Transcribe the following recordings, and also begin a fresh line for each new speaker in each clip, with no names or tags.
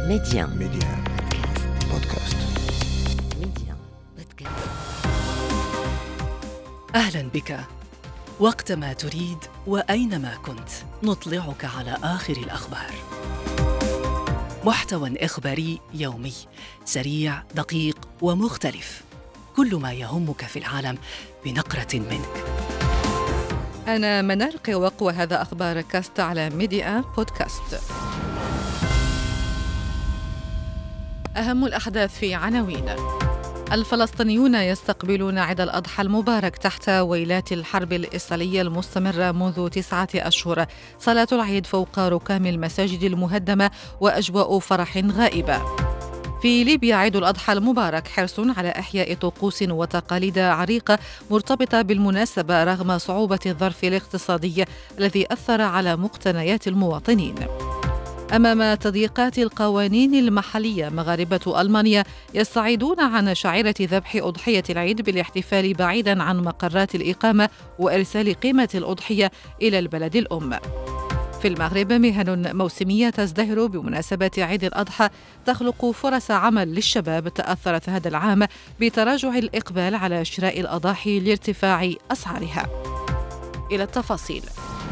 ميديان
بودكاست.
ميديان بودكاست.
أهلا بك. وقتما تريد وأينما كنت نطلعك على آخر الأخبار. محتوى إخباري يومي سريع دقيق ومختلف، كل ما يهمك في العالم بنقرة منك.
أنا منال قوق وهذا أخبار كاست على ميديا بودكاست. أهم الأحداث في عناوين: الفلسطينيون يستقبلون عيد الأضحى المبارك تحت ويلات الحرب الإسرائيلية المستمرة منذ 9 أشهر. صلاة العيد فوق ركام المساجد المهدمة وأجواء فرح غائبة. في ليبيا عيد الأضحى المبارك حرص على إحياء طقوس وتقاليد عريقة مرتبطة بالمناسبة رغم صعوبة الظرف الاقتصادي الذي أثر على مقتنيات المواطنين. أمام تضييقات القوانين المحلية، مغاربة ألمانيا يستعيدون عن شعيرة ذبح أضحية العيد بالاحتفال بعيداً عن مقرات الإقامة وإرسال قيمة الأضحية إلى البلد الأم. في المغرب مهن موسمية تزدهر بمناسبة عيد الأضحى تخلق فرص عمل للشباب تأثرت هذا العام بتراجع الإقبال على شراء الأضاحي لارتفاع أسعارها. إلى التفاصيل.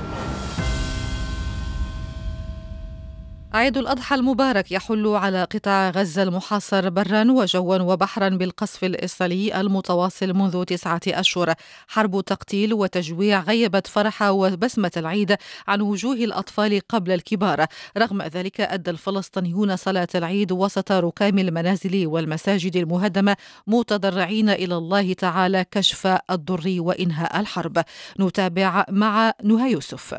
عيد الأضحى المبارك يحل على قطاع غزة المحاصر برا وجوا وبحرا بالقصف الإسرائيلي المتواصل منذ 9 أشهر. حرب تقتيل وتجويع غيبت فرح وبسمة العيد عن وجوه الأطفال قبل الكبار. رغم ذلك أدى الفلسطينيون صلاة العيد وسط ركام المنازل والمساجد المهدمة متضرعين إلى الله تعالى كشف الضر وإنهاء الحرب. نتابع مع نهى يوسف.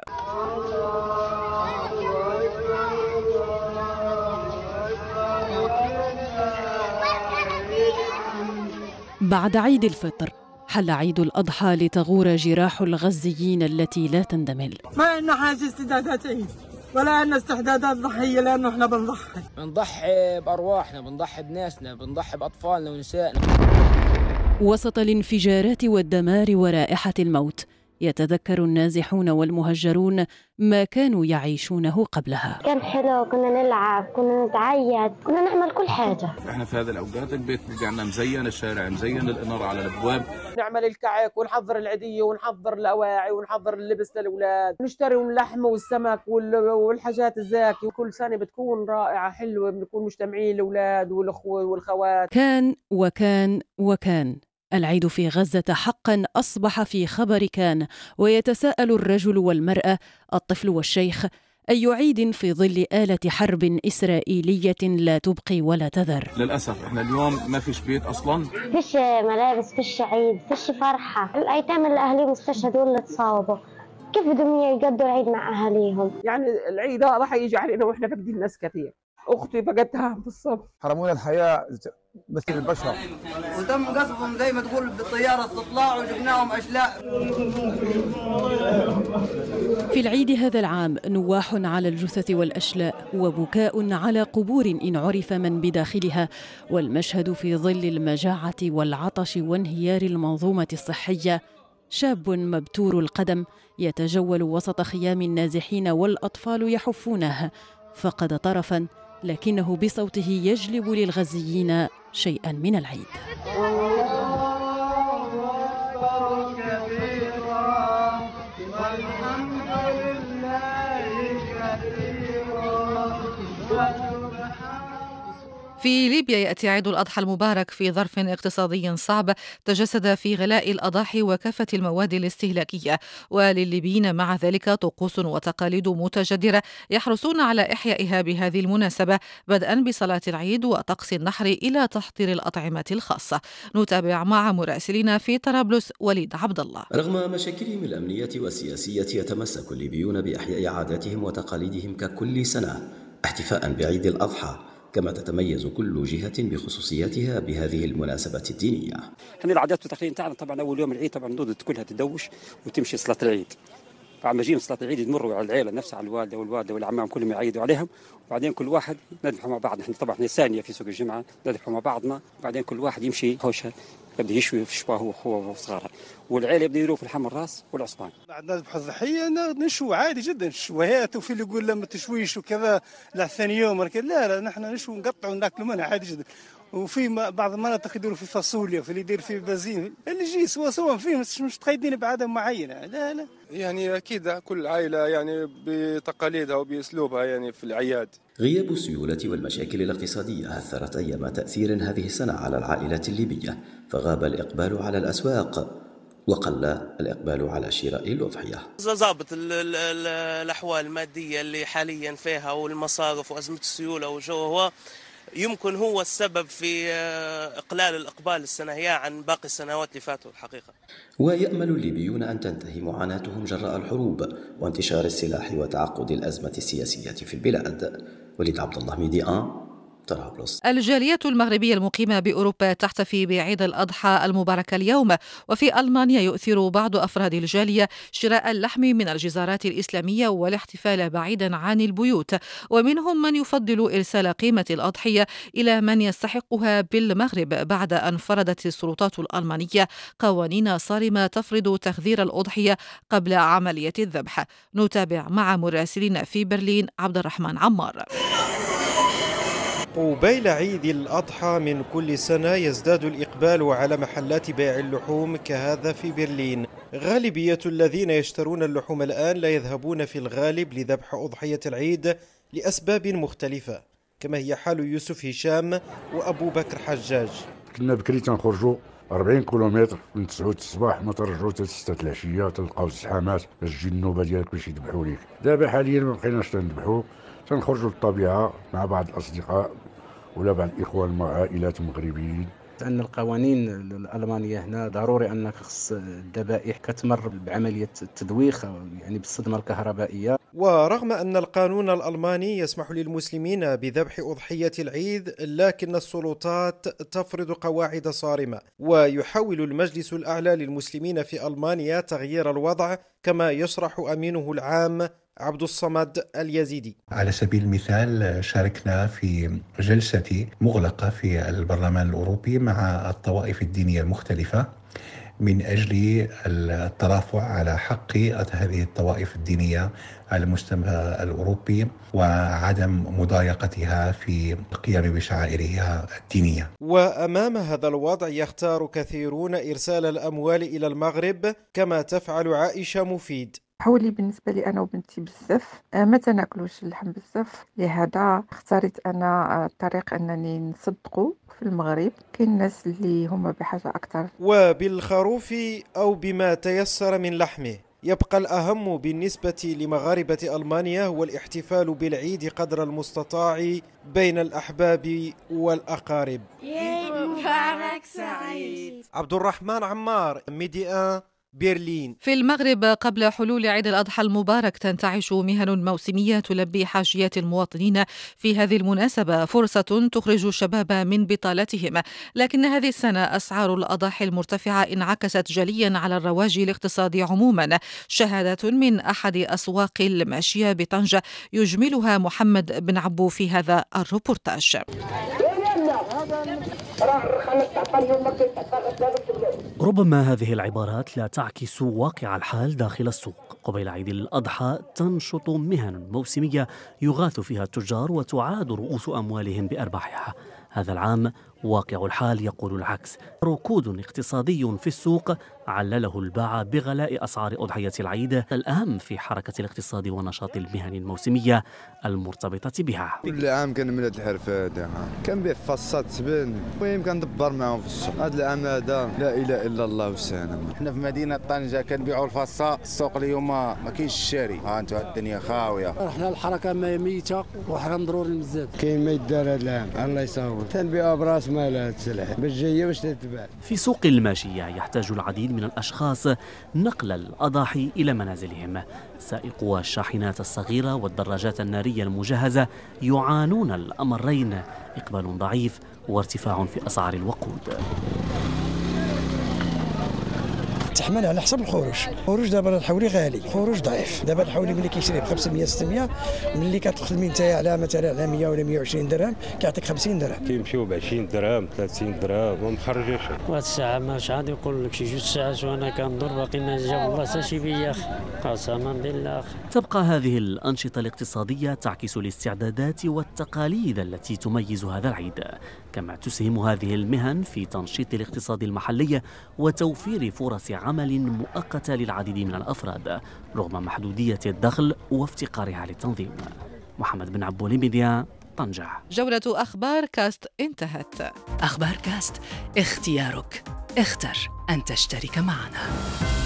بعد عيد الفطر حل عيد الأضحى لتغور جراح الغزيين التي لا تندمل.
ما عندنا حاجة استعدادات عيد ولا عندنا استعدادات ضحية، لأنه احنا بنضحي
بأرواحنا، بنضحي بناسنا، بنضحي بأطفالنا ونسائنا.
وسط الانفجارات والدمار ورائحة الموت يتذكر النازحون والمهجرون ما كانوا يعيشونه قبلها.
كان حلو، كنا نلعب، كنا نتعيد، كنا نعمل كل حاجة.
احنا في هذه الأوقات البيت بيجعلنا مزين، الشارع مزين، الإنارة على الأبواب،
نعمل الكعك ونحضر العيدية ونحضر الأواعي ونحضر اللبس للأولاد، نشتري اللحم والسمك والحاجات الزاكي، وكل سنة بتكون رائعة حلوة، بنكون مجتمعين الأولاد والأخوة والخوات.
كان وكان وكان العيد في غزة حقا أصبح في خبر كان، ويتساءل الرجل والمرأة، الطفل والشيخ، أي عيد في ظل آلة حرب إسرائيلية لا تبقي ولا تذر.
للأسف احنا اليوم ما فيش بيت أصلا،
فيش ملابس، فيش عيد، فيش فرحة. الأيتام اللي أهليهم استشهدوا اللي تصابوا كيف بدهم يقضوا العيد مع أهاليهم؟
يعني العيد راح يجي علينا وإحنا فاقدين ناس كثير. أختي فقدتها في الصف.
حرمونا الحياة مثل البشر،
وتم قصفهم زي ما تقول بالطيارة استطلاع، وجبناهم أشلاء.
في العيد هذا العام نواح على الجثث والأشلاء وبكاء على قبور إن عرف من بداخلها، والمشهد في ظل المجاعة والعطش وانهيار المنظومة الصحية. شاب مبتور القدم يتجول وسط خيام النازحين والأطفال يحفونه، فقد طرفاً لكنه بصوته يجلب للغزيين شيئاً من العيد.
في ليبيا يأتي عيد الأضحى المبارك في ظرف اقتصادي صعب تجسد في غلاء الأضاحي وكافة المواد الاستهلاكية، وللليبيين مع ذلك طقوس وتقاليد متجدرة يحرصون على إحيائها بهذه المناسبة، بدءا بصلاة العيد وطقس النحر إلى تحضير الأطعمة الخاصة. نتابع مع مراسلنا في طرابلس وليد عبد الله.
رغم مشاكلهم الأمنية والسياسية يتمسك الليبيون بإحياء عاداتهم وتقاليدهم ككل سنة احتفاء بعيد الأضحى، كما تتميز كل جهة بخصوصياتها بهذه المناسبة الدينية.
احنا العادات والتقاليد تاعنا طبعا أول يوم العيد طبعا النودة كلها تدوش وتمشي صلاة العيد. بعد ما يجي صلاة العيد يمروا على العيلة نفسها، على الوالدة والعمام كلهم يعيدوا عليهم، وبعدين كل واحد نذبحوا مع بعض. احنا طبعا ثانية في سوق الجمعة نذبحوا مع بعضنا، وبعدين كل واحد يمشي هوشة يبدا يشوي في الشباه هو وصغاره، والعيله يبدا يديروا في اللحم الراس والعصبان.
بعد نذبح الضحيه نشوي عادي جدا الشويهات، وفي اللي يقول لا ما تشويش وكذا لا ثاني يوم، لا نحن نشوي نقطع وناكلوا منها عادي جدا. وفي بعض المناطق يديروا في فاصوليا، في اللي يدير في بازين، اللي يجي سوا فيه مش تقيدين بعادة معينة. لا
يعني أكيد كل عائلة يعني بتقاليدها وبأسلوبها يعني في الأعياد.
غياب السيولة والمشاكل الاقتصادية أثرت أيام تأثير هذه السنة على العائلات الليبية، فغاب الإقبال على الأسواق وقل الإقبال على شراء الأضحية.
ضابط الأحوال المادية اللي حاليا فيها والمصارف وأزمة السيولة وشو هو يمكن هو السبب في إقلال الإقبال السنة هي عن باقي السنوات اللي فاتوا الحقيقة.
ويأمل الليبيون أن تنتهي معاناتهم جراء الحروب وانتشار السلاح وتعقد الأزمة السياسية في البلاد. وليد عبد الله، ميديا، طرابلس.
الجالية المغربية المقيمة بأوروبا تحتفي بعيد الأضحى المبارك اليوم، وفي ألمانيا يؤثر بعض أفراد الجالية شراء اللحم من الجزارات الإسلامية والاحتفال بعيدا عن البيوت، ومنهم من يفضل إرسال قيمة الأضحية إلى من يستحقها بالمغرب، بعد أن فرضت السلطات الألمانية قوانين صارمة تفرض تخذير الأضحية قبل عملية الذبح. نتابع مع مراسلنا في برلين عبد الرحمن عمار.
قبيل عيد الأضحى من كل سنة يزداد الإقبال على محلات بيع اللحوم كهذا في برلين. غالبية الذين يشترون اللحوم الآن لا يذهبون في الغالب لذبح أضحية العيد لأسباب مختلفة، كما هي حال يوسف هشام وأبو بكر حجاج.
كنا بكري تنخرجوا 40 كيلومتر من 9 الصباح ما ترجعوا حتى 6 العشيه تلقاو الزحامات باش تجي النوبه ديالك باش يذبحوا ليك. دابا حاليا ما بقيناش تنذبحوا، تنخرجوا للطبيعه مع بعض الاصدقاء ولا بعض الاخوان عائلات مغربيين.
أن القوانين الألمانية هنا ضروري أنك خص الذبائح كتمر بعملية التدويخ يعني بالصدمة الكهربائية.
ورغم أن القانون الألماني يسمح للمسلمين بذبح أضحية العيد، لكن السلطات تفرض قواعد صارمة، ويحاول المجلس الأعلى للمسلمين في ألمانيا تغيير الوضع، كما يشرح أمينه العام عبد الصمد اليزيدي.
على سبيل المثال شاركنا في جلسة مغلقة في البرلمان الأوروبي مع الطوائف الدينية المختلفة من أجل الترافع على حق هذه الطوائف الدينية على المستوى الأوروبي وعدم مضايقتها في القيام بشعائرها الدينية.
وأمام هذا الوضع يختار كثيرون إرسال الأموال إلى المغرب، كما تفعل عائشة مفيد.
حولي بالنسبة لي أنا وبنتي بزاف ما تناكلوش اللحم بزاف، لهذا اختاريت أنا الطريق أنني نصدقوا في المغرب. كاين الناس اللي هما بحاجة أكثر.
وبالخروف أو بما تيسر من لحمه. يبقى الأهم بالنسبة لمغاربة ألمانيا هو الاحتفال بالعيد قدر المستطاع بين الأحباب والأقارب.
عيد مبارك سعيد.
عبد الرحمن عمار، ميديا، برلين.
في المغرب قبل حلول عيد الأضحى المبارك تنتعش مهن موسمية تلبي حاجيات المواطنين في هذه المناسبة، فرصة تخرج الشباب من بطالتهم. لكن هذه السنة أسعار الأضاحي المرتفعة انعكست جليا على الرواج الاقتصادي عموما. شهادة من أحد أسواق الماشية بطنجة يجملها محمد بن عبو في هذا الروبورتاج.
ربما هذه العبارات لا تعكس واقع الحال داخل السوق. قبيل عيد الأضحى تنشط مهن موسمية يغاث فيها التجار وتعاد رؤوس أموالهم بأرباحها. هذا العام واقع الحال يقول العكس. ركود اقتصادي في السوق علله الباع بغلاء أسعار أضحية العيد، الأهم في حركة الاقتصاد ونشاط المهن الموسمية المرتبطة بها.
كل عام كنملى الحرفة كان بيع فصات تبان، المهم كندبر معهم في السوق. هذا العام هذا لا إله إلا الله والسلام.
احنا في مدينة طنجة كنبيعوا الفصة، السوق اليوم ما كاينش الشاري، ها انتم الدنيا خاوية.
احنا الحركة ميتة وحرام ضروري بزاف.
كاين ما يدار هذا العام، الله يصور. تنبيعوا براس مالها السلعة باش جاية باش تتباع.
في سوق الماشية يحتاج العديد من الأشخاص نقل الأضاحي إلى منازلهم. سائقو الشاحنات الصغيرة والدراجات النارية المجهزة يعانون الأمرين، إقبال ضعيف وارتفاع في أسعار الوقود.
تحمل على حسب الخروج دابا الحولي غالي، الخروج ضعيف. دابا الحولي ملي كيشري ب 500 600 ملي كتخدمي نتايا على مثلا على 100 ولا 120 درهم كيعطيك 50 درهم.
كيمشيو ب 20 درهم 30 درهم وما مخرجش.
واحد الساعه ماش غادي نقول لك شي 2 ساعات وانا كندور باقي ما جا والله حتى شي بيا قسما بالله.
تبقى هذه الأنشطة الاقتصادية تعكس الاستعدادات والتقاليد التي تميز هذا العيد، كما تسهم هذه المهن في تنشيط الاقتصاد المحلي وتوفير فرص عمل مؤقتة للعديد من الأفراد رغم محدودية الدخل وافتقارها للتنظيم. محمد بن عبولي، ميديا، طنجة.
جولة أخبار كاست انتهت.
أخبار كاست، اختيارك، اختر أن تشترك معنا.